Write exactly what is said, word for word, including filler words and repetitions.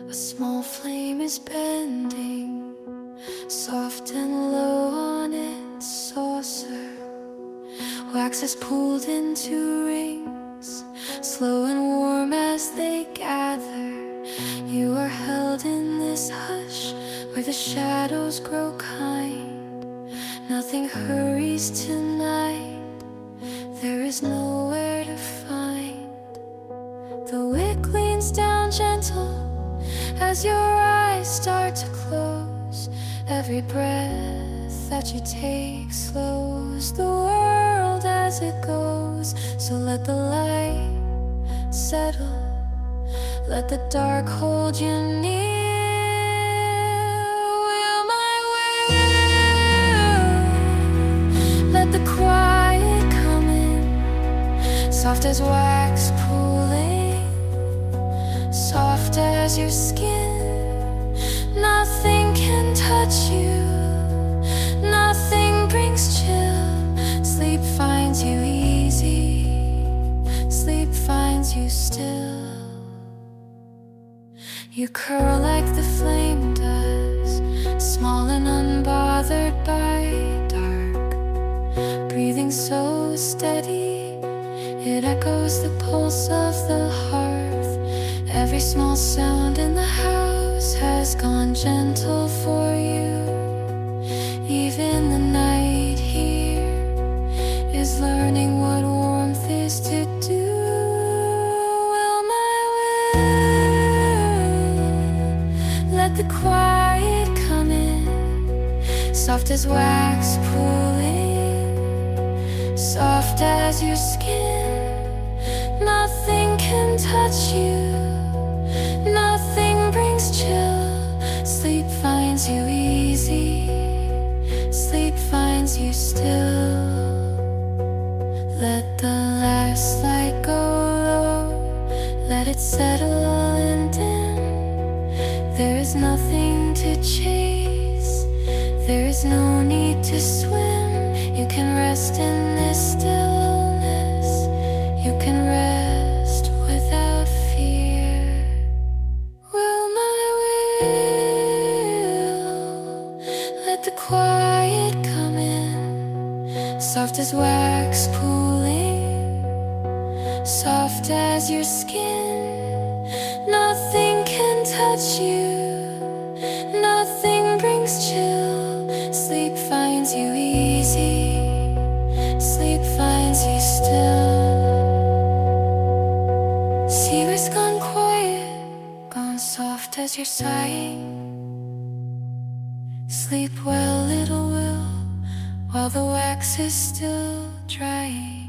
A small flame is bending, soft and low on its saucer. Wax is pulled into rings, slow and warm as they gather. You are held in this hush where the shadows grow kind. Nothing hurries tonight, there is nowhere to find. The wick leans down gentle as your eyes start to close. Every breath that you take slows the world as it goes. So let the light settle, let the dark hold you near. Will my will, let the quiet come in, soft as wax pooling, soft as your skin. Nothing can touch you, nothing brings chill. Sleep finds you easy, sleep finds you still. You curl like the flame does, small and unbothered by dark. Breathing so steady, it echoes the pulse of the hearth. Every small sound in the house has gone gentle for you. Even the night here is learning what warmth is to do. Will my will, let the quiet come in, soft as wax pooling, soft as your skin. Nothing can touch you, nothing brings chill. Sleep finds you easy, sleep finds you still. Let the last light go low, let it settle and dim. There is nothing to chase, there is no need to swim. You can rest in this stillness, you can rest without fear. Will my will, let the quiet come in, soft as wax pooling, soft as your skin. Nothing can touch you, nothing brings chill. Sleep finds you easy, sleep finds you still. Seagrass gone quiet, gone soft as your sighing. Sleep well, little will, while the wax is still drying.